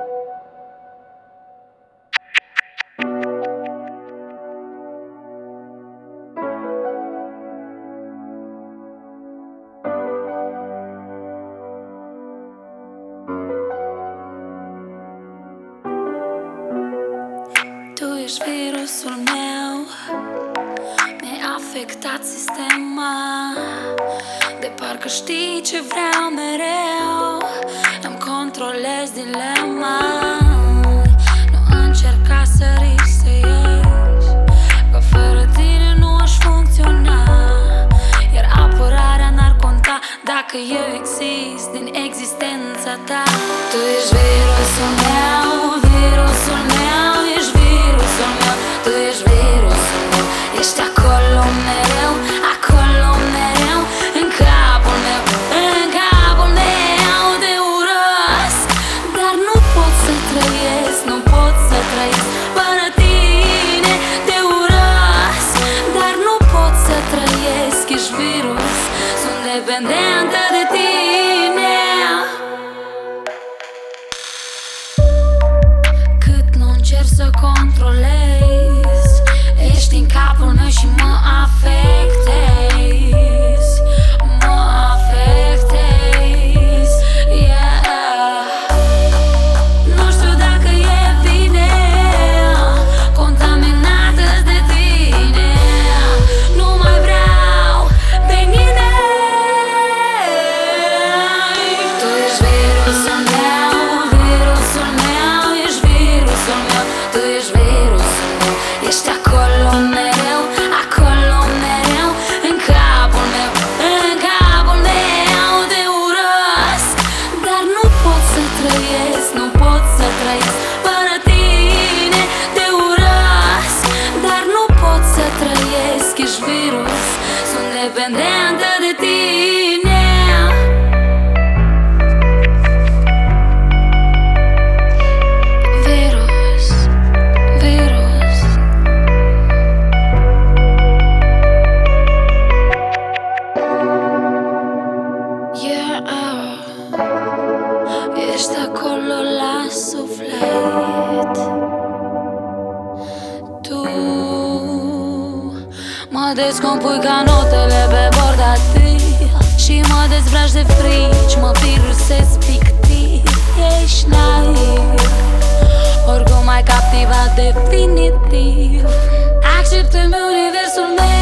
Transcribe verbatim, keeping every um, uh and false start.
Tu ești virusul meu, mi-ai afectat sistema. De parcă știi ce vreau mereu, îmi controlez dilema. Nu încerca să riști să ieși, că fără tine nu aș funcționa. Iar apărarea n-ar conta dacă eu exist din existența ta. Tu ești virusul meu, virusul meu, ești virusul meu. Tu ești virusul meu, ești acolo mereu, acolo mereu, în capul meu, în capul meu. Te urăsc, dar nu pot să trăiesc, nu pot să trăiesc fără tine. Te urăsc, dar nu pot să trăiesc, ești virus, sunt dependentă de tine. Cât nu încerc să controlez, ești în capul meu și mă afectezi, mă afectezi, yeah. Nu știu dacă e bine, contaminată de tine. Nu mai vreau pe mine. Tu ești virusul meu, virusul meu, ești virusul meu. Tu ești virusul meu, ești acolo mereu, acolo mereu, în capul meu, în capul meu. Te urăsc, dar nu pot să trăiesc, nu pot să trăiesc fără tine. Te urăsc, dar nu pot să trăiesc, ești virus, sunt dependentă de tine. Virus, virus. Yeah, ești acolo la suflet. Tu mă descompui ca notele pe bordativ și mă dezbraci de frici, mă virusezi fictiv. Ești naiv, oricum ai captivat definitiv. Acceptă-mi universul meu.